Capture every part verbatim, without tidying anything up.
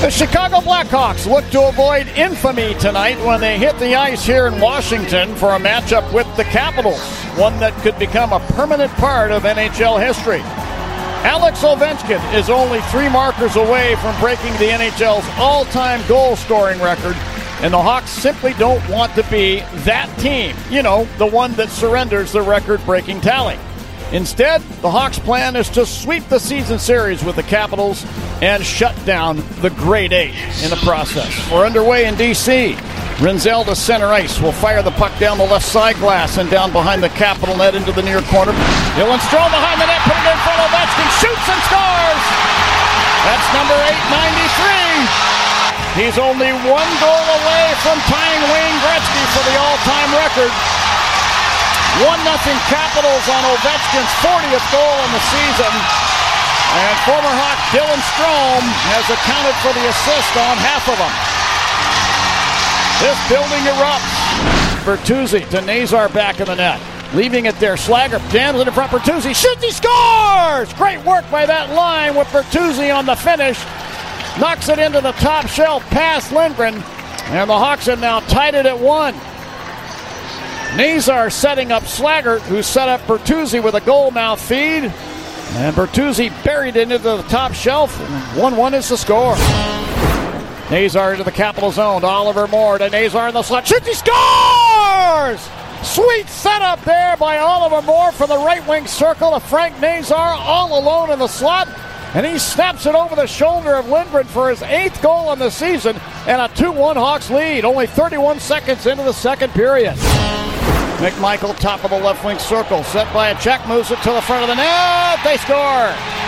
The Chicago Blackhawks look to avoid infamy tonight when they hit the ice here in Washington for a matchup with the Capitals, one that could become a permanent part of N H L history. Alex Ovechkin is only three markers away from breaking the N H L's all-time goal-scoring record, and the Hawks simply don't want to be that team, you know, the one that surrenders the record-breaking tally. Instead, the Hawks' plan is to sweep the season series with the Capitals and shut down the Great Eight in the process. We're underway in D C Rinzel to center ice will fire the puck down the left side glass and down behind the Capital net into the near corner. Dylan Strome behind the net, put it in front of Ovechkin, shoots and scores! That's number eight ninety-three. He's only one goal away from tying Wayne Gretzky for the all-time record. one nothing Capitals on Ovechkin's fortieth goal in the season. And former Hawk Dylan Strome has accounted for the assist on half of them. This building erupts. Bertuzzi to Nazar back in the net. Leaving it there. Slager jams it in front. Bertuzzi shoots. He scores! Great work by that line with Bertuzzi on the finish. Knocks it into the top shelf past Lindgren. And the Hawks have now tied it at one. Nazar setting up Slager, who set up Bertuzzi with a goal mouth feed. And Bertuzzi buried it into the top shelf. one one is the score. Nazar into the Capital zone to Oliver Moore to Nazar in the slot. Shoots, he scores! Sweet setup there by Oliver Moore for the right wing circle to Frank Nazar all alone in the slot. And he snaps it over the shoulder of Lindgren for his eighth goal in the season and a two one Hawks lead. Only thirty-one seconds into the second period. McMichael, top of the left wing circle, set by a check, moves it to the front of the net. They score.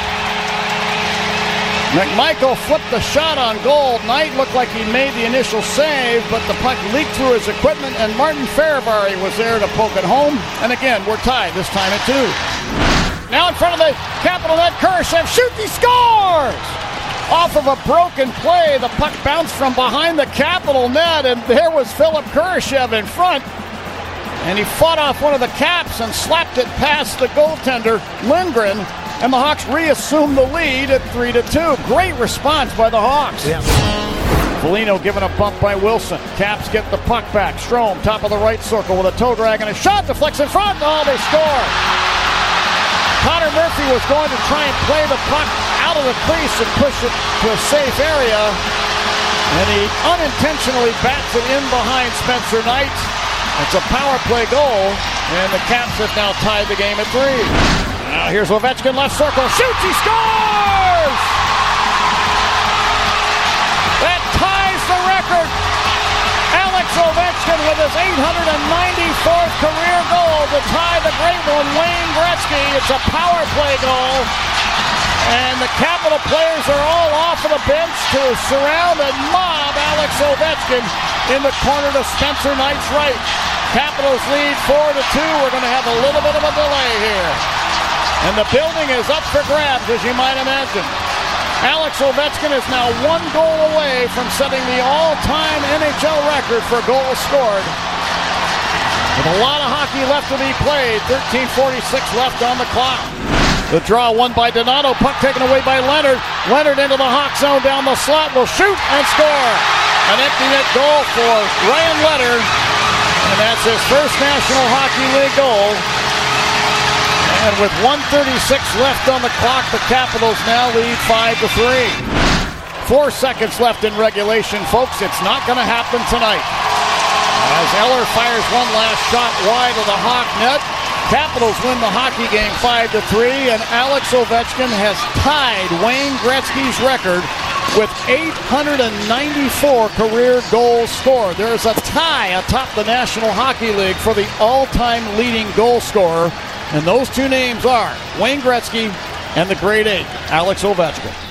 McMichael flipped the shot on goal. Knight looked like he made the initial save, but the puck leaked through his equipment, and Martin Faravari was there to poke it home. And again, we're tied, this time at two. Now in front of the Capital net, Kurashev shoots, he scores! Off of a broken play, the puck bounced from behind the Capital net, and there was Philip Kurashev in front. And he fought off one of the Caps and slapped it past the goaltender, Lindgren, and the Hawks reassumed the lead at three to two. Great response by the Hawks. Yeah. Foligno given a bump by Wilson. Caps get the puck back. Strome, top of the right circle with a toe drag and a shot, deflects in front. Oh, they score. Connor Murphy was going to try and play the puck out of the crease and push it to a safe area, and he unintentionally bats it in behind Spencer Knight. It's a power play goal, and the Caps have now tied the game at three. Now here's Ovechkin, left circle, shoots, he scores! That ties the record. Alex Ovechkin with his eight hundred ninety-fourth career goal to tie the great one, Wayne Gretzky. It's a power play goal, and the Capital players are all off of the bench to surround and mob Alex Ovechkin in the corner to Spencer Knight's right. Capitals lead four to two. We're going to have a little bit of a delay here. And the building is up for grabs, as you might imagine. Alex Ovechkin is now one goal away from setting the all-time N H L record for goals scored. With a lot of hockey left to be played, thirteen forty-six left on the clock. The draw won by Donato, puck taken away by Leonard. Leonard into the Hawk zone down the slot, will shoot and score. An empty net goal for Ryan Leonard, and that's his first National Hockey League goal. And with one thirty-six left on the clock, the Capitals now lead five to three. Four seconds left in regulation, folks. It's not going to happen tonight. As Eller fires one last shot wide of the Hawk net, Capitals win the hockey game five to three, and Alex Ovechkin has tied Wayne Gretzky's record with eight hundred ninety-four career goals scored. There is a tie atop the National Hockey League for the all-time leading goal scorer, and those two names are Wayne Gretzky and the Great Eight, Alex Ovechkin.